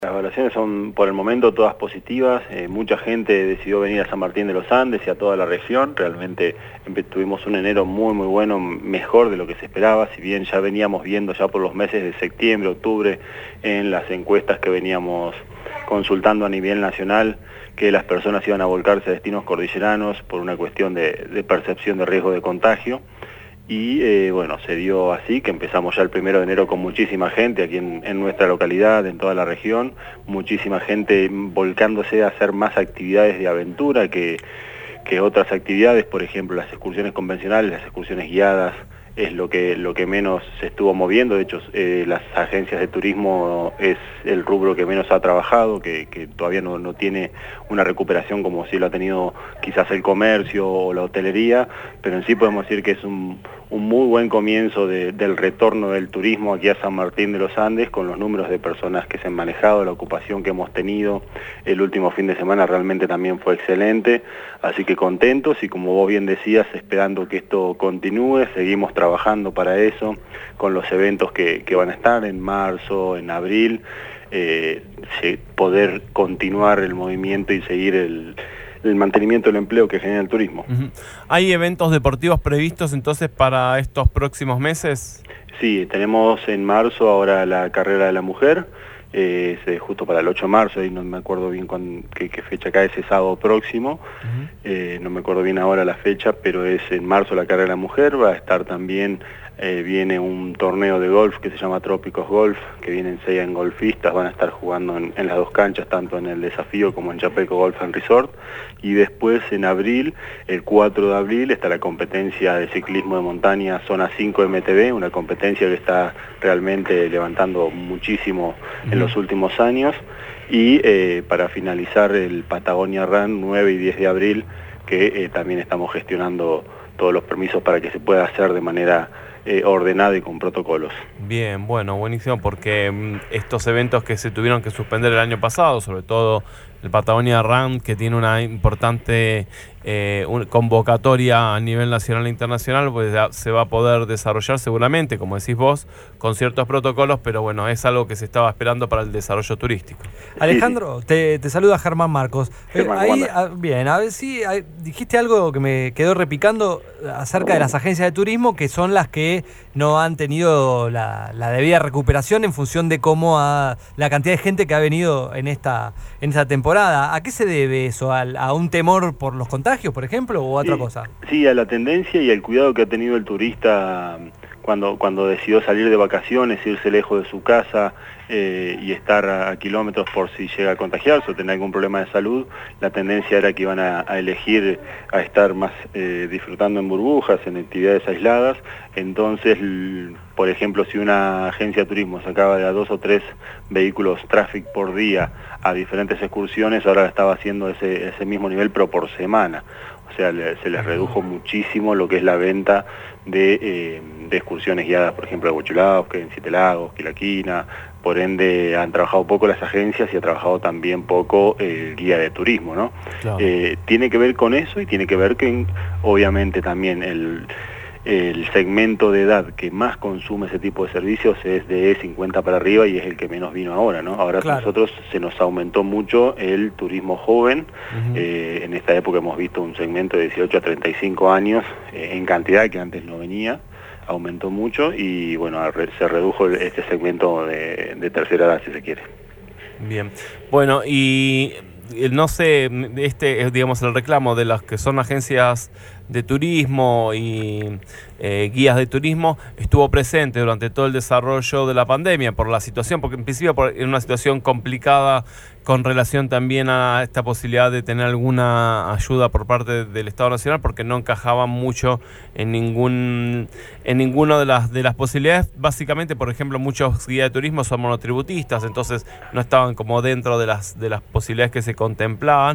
Las evaluaciones son por el momento todas positivas, mucha gente decidió venir a San Martín de los Andes y a toda la región, realmente tuvimos un enero muy bueno, mejor de lo que se esperaba, si bien ya veníamos viendo ya por los meses de septiembre, octubre, en las encuestas que veníamos consultando a nivel nacional, que las personas iban a volcarse a destinos cordilleranos por una cuestión de percepción de riesgo de contagio. Y bueno, se dio así, que empezamos ya el 1 de enero con muchísima gente aquí en nuestra localidad, en toda la región, muchísima gente volcándose a hacer más actividades de aventura que otras actividades, por ejemplo las excursiones convencionales, las excursiones guiadas, es lo que menos se estuvo moviendo. De hecho las agencias de turismo es el rubro que menos ha trabajado, que todavía no tiene una recuperación como si lo ha tenido quizás el comercio o la hotelería, pero en sí podemos decir que es un muy buen comienzo del retorno del turismo aquí a San Martín de los Andes, con los números de personas que se han manejado, la ocupación que hemos tenido. El último fin de semana realmente también fue excelente, así que contentos y, como vos bien decías, esperando que esto continúe. Seguimos trabajando para eso, con los eventos que van a estar en marzo, en abril, poder continuar el movimiento y seguir el mantenimiento del empleo que genera el turismo. ¿Hay eventos deportivos previstos entonces para estos próximos meses? Sí, tenemos en marzo ahora la carrera de la mujer, justo para el 8 de marzo, y no me acuerdo bien qué fecha cae, ese sábado próximo, no me acuerdo bien ahora la fecha, pero es en marzo la carrera de la mujer. Va a estar también, viene un torneo de golf que se llama Trópicos Golf, que vienen 6 golfistas, van a estar jugando en las dos canchas, tanto en el Desafío como en Chapecó Golf and Resort. Y después en abril, el 4 de abril, está la competencia de ciclismo de montaña Zona 5 MTB, una competencia que está realmente levantando muchísimo en los últimos años. Y para finalizar, el Patagonia Run 9 y 10 de abril, que también estamos gestionando todos los permisos para que se pueda hacer de manera ordenada y con protocolos. Bien, bueno, buenísimo, porque estos eventos que se tuvieron que suspender el año pasado, sobre todo el Patagonia Run, que tiene una importante convocatoria a nivel nacional e internacional, pues se va a poder desarrollar seguramente, como decís vos, con ciertos protocolos, pero bueno, es algo que se estaba esperando para el desarrollo turístico. Alejandro, te saluda Germán Marcos. Germán, bien, a ver si dijiste algo que me quedó repicando acerca de las agencias de turismo, que son las que no han tenido la debida recuperación en función de cómo la cantidad de gente que ha venido en esta temporada. ¿A qué se debe eso? ¿A un temor por los contagios, por ejemplo, o a otra cosa? Sí, a la tendencia y al cuidado que ha tenido el turista cuando decidió salir de vacaciones, irse lejos de su casa y estar a kilómetros por si llega a contagiarse o tener algún problema de salud. La tendencia era que iban a elegir a estar más disfrutando en burbujas, en actividades aisladas. Entonces, por ejemplo, si una agencia de turismo sacaba de a 2 o 3 vehículos Traffic por día a diferentes excursiones, ahora estaba haciendo ese mismo nivel, pero por semana. O sea, se les redujo muchísimo lo que es la venta de excursiones guiadas, por ejemplo, a Huachulauquen, en Siete Lagos, Quilaquina. Por ende, han trabajado poco las agencias y ha trabajado también poco el guía de turismo, ¿no? Claro. Tiene que ver con eso, y tiene que ver que, obviamente, también el segmento de edad que más consume ese tipo de servicios es de 50 para arriba, y es el que menos vino ahora, ¿no? Ahora claro, nosotros se nos aumentó mucho el turismo joven. En esta época hemos visto un segmento de 18 a 35 años en cantidad que antes no venía, aumentó mucho, y bueno, se redujo este segmento de tercera edad, si se quiere. Bien, bueno, y no sé, digamos, el reclamo de las que son agencias de turismo y guías de turismo estuvo presente durante todo el desarrollo de la pandemia por la situación, porque en principio en una situación complicada con relación también a esta posibilidad de tener alguna ayuda por parte del Estado Nacional, porque no encajaban mucho en ninguna de las posibilidades. Básicamente, por ejemplo, muchos guías de turismo son monotributistas, entonces no estaban como dentro de las posibilidades que se contemplaban.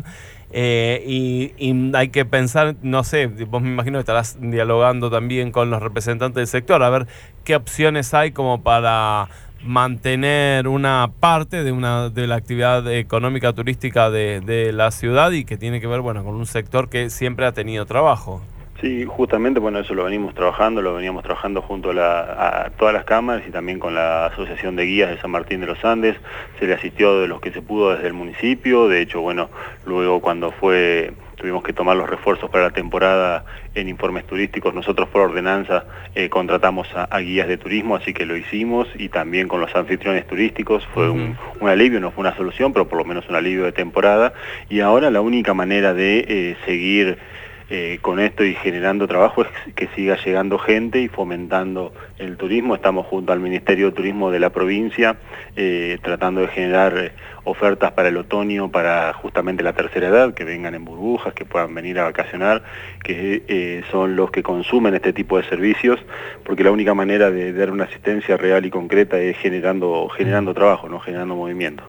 Y hay que pensar, no sé, vos me imagino que estarás dialogando también con los representantes del sector, a ver qué opciones hay como para mantener una parte de la actividad económica turística de la ciudad, y que tiene que ver, bueno, con un sector que siempre ha tenido trabajo. Sí, justamente, bueno, eso lo veníamos trabajando junto a todas las cámaras y también con la Asociación de Guías de San Martín de los Andes. Se le asistió de los que se pudo desde el municipio. De hecho, bueno, luego cuando tuvimos que tomar los refuerzos para la temporada en informes turísticos, nosotros por ordenanza contratamos a guías de turismo, así que lo hicimos, y también con los anfitriones turísticos. Fue un alivio, no fue una solución, pero por lo menos un alivio de temporada. Y ahora la única manera de seguir con esto y generando trabajo es que siga llegando gente y fomentando el turismo. Estamos junto al Ministerio de Turismo de la provincia tratando de generar ofertas para el otoño, para justamente la tercera edad, que vengan en burbujas, que puedan venir a vacacionar, que son los que consumen este tipo de servicios, porque la única manera de dar una asistencia real y concreta es generando trabajo, no generando movimiento.